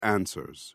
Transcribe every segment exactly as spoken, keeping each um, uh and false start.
answers.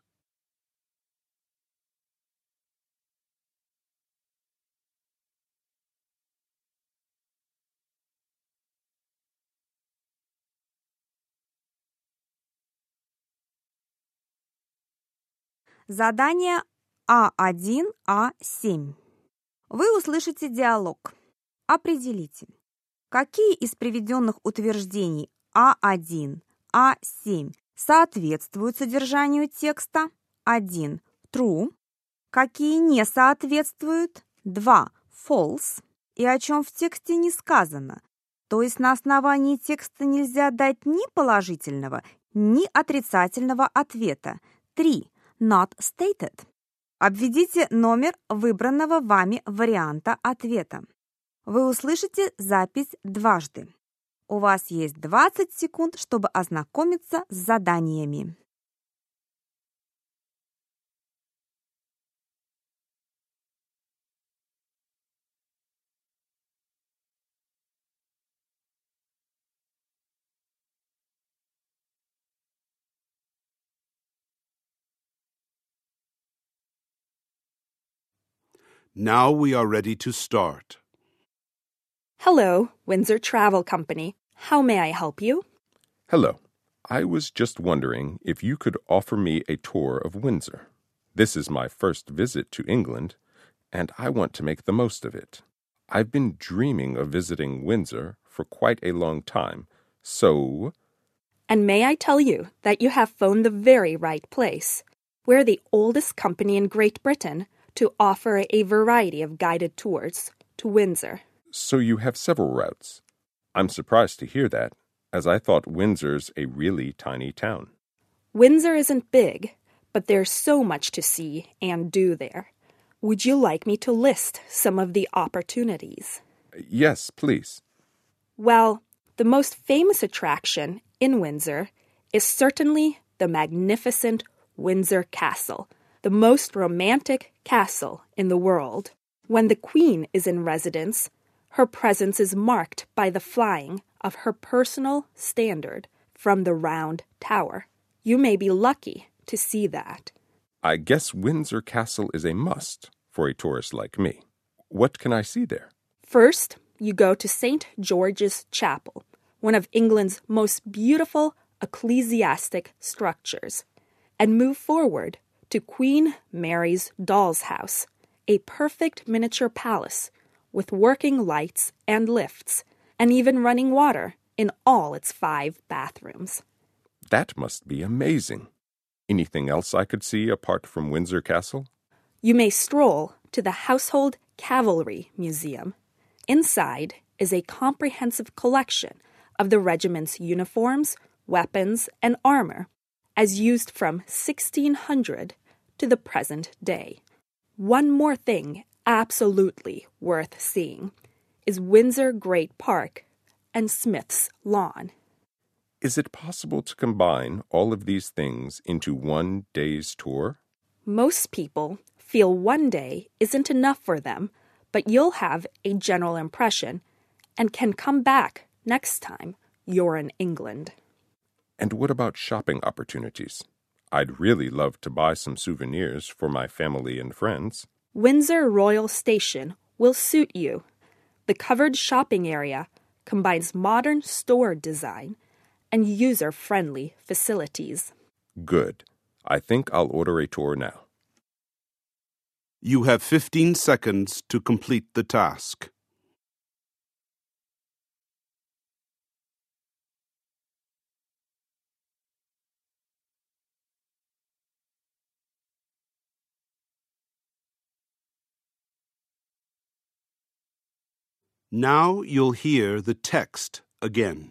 Задание А один А семь. Вы услышите диалог. Определите, какие из приведенных утверждений А один, А семь соответствуют содержанию текста. один. True. Какие не соответствуют. два. False. И о чем в тексте не сказано. То есть на основании текста нельзя дать ни положительного, ни отрицательного ответа. три. Not stated. Обведите номер выбранного вами варианта ответа. Вы услышите запись дважды. У вас есть двадцать секунд, чтобы ознакомиться с заданиями. Now we are ready to start. Hello, Windsor Travel Company. How may I help you? Hello. I was just wondering if you could offer me a tour of Windsor. This is my first visit to England, and I want to make the most of it. I've been dreaming of visiting Windsor for quite a long time, so... And may I tell you that you have phoned the very right place. We're the oldest company in Great Britain to offer a variety of guided tours to Windsor. So you have several routes. I'm surprised to hear that, as I thought Windsor's a really tiny town. Windsor isn't big, but there's so much to see and do there. Would you like me to list some of the opportunities? Yes, please. Well, the most famous attraction in Windsor is certainly the magnificent Windsor Castle, the most romantic castle in the world. When the Queen is in residence, her presence is marked by the flying of her personal standard from the round tower. You may be lucky to see that. I guess Windsor Castle is a must for a tourist like me. What can I see there? First, you go to Saint George's Chapel, one of England's most beautiful ecclesiastic structures, and move forward to Queen Mary's Doll's House, a perfect miniature palace with working lights and lifts, and even running water in all its five bathrooms. That must be amazing. Anything else I could see apart from Windsor Castle? You may stroll to the Household Cavalry Museum. Inside is a comprehensive collection of the regiment's uniforms, weapons, and armor, as used from sixteen hundred to the present day. One more thing absolutely worth seeing is Windsor Great Park and Smith's Lawn. Is it possible to combine all of these things into one day's tour? Most people feel one day isn't enough for them, but you'll have a general impression and can come back next time you're in England. And what about shopping opportunities? I'd really love to buy some souvenirs for my family and friends. Windsor Royal Station will suit you. The covered shopping area combines modern store design and user-friendly facilities. Good. I think I'll order a tour now. You have fifteen seconds to complete the task. Now you'll hear the text again.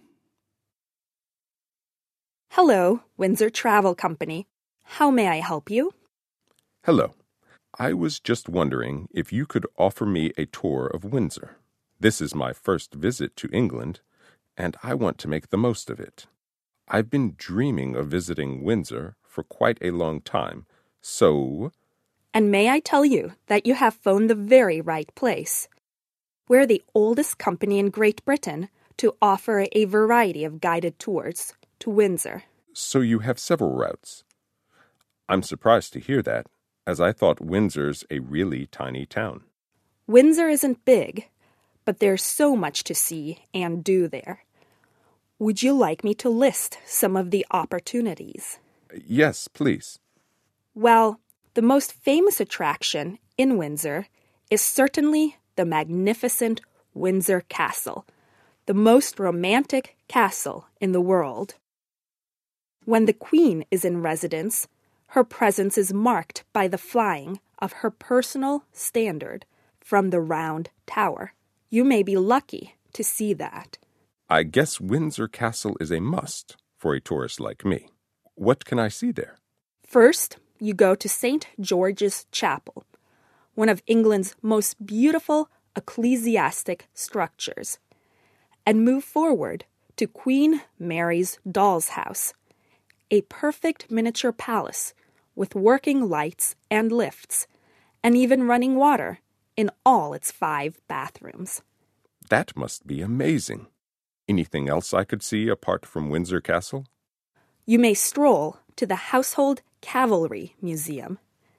Hello, Windsor Travel Company. How may I help you? Hello. I was just wondering if you could offer me a tour of Windsor. This is my first visit to England, and I want to make the most of it. I've been dreaming of visiting Windsor for quite a long time, so... And may I tell you that you have phoned the very right place. We're the oldest company in Great Britain to offer a variety of guided tours to Windsor. So you have several routes. I'm surprised to hear that, as I thought Windsor's a really tiny town. Windsor isn't big, but there's so much to see and do there. Would you like me to list some of the opportunities? Yes, please. Well, the most famous attraction in Windsor is certainly the magnificent Windsor Castle, the most romantic castle in the world. When the Queen is in residence, her presence is marked by the flying of her personal standard from the round tower. You may be lucky to see that. I guess Windsor Castle is a must for a tourist like me. What can I see there? First, you go to Saint George's Chapel, one of England's most beautiful ecclesiastic structures, and move forward to Queen Mary's Doll's House, a perfect miniature palace with working lights and lifts, and even running water in all its five bathrooms. That must be amazing. Anything else I could see apart from Windsor Castle? You may stroll to the Household Cavalry Museum.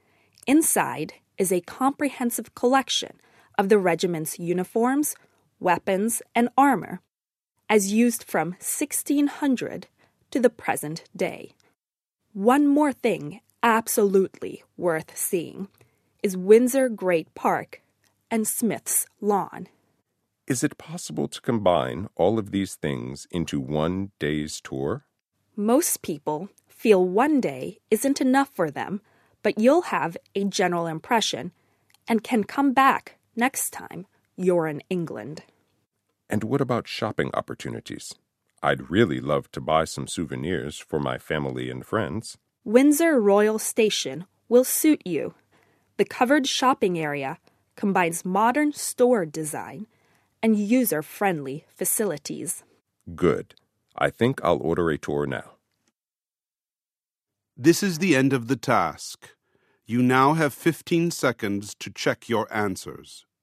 Inside is a comprehensive collection of the regiment's uniforms, weapons, and armor, as used from sixteen hundred to the present day. One more thing absolutely worth seeing is Windsor Great Park and Smith's Lawn. Is it possible to combine all of these things into one day's tour? Most people feel one day isn't enough for them, but you'll have a general impression and can come back next time you're in England. And what about shopping opportunities? I'd really love to buy some souvenirs for my family and friends. Windsor Royal Station will suit you. The covered shopping area combines modern store design and user-friendly facilities. Good. I think I'll order a tour now. This is the end of the task. You now have fifteen seconds to check your answers.